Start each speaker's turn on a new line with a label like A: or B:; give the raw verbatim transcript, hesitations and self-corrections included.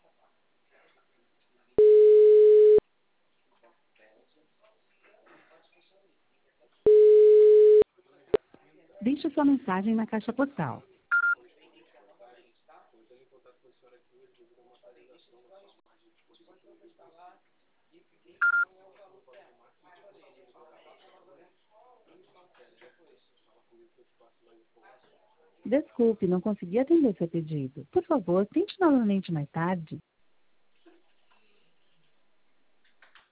A: Deixe sua mensagem na caixa postal. Desculpe, não consegui atender seu pedido. Por favor, tente novamente mais tarde.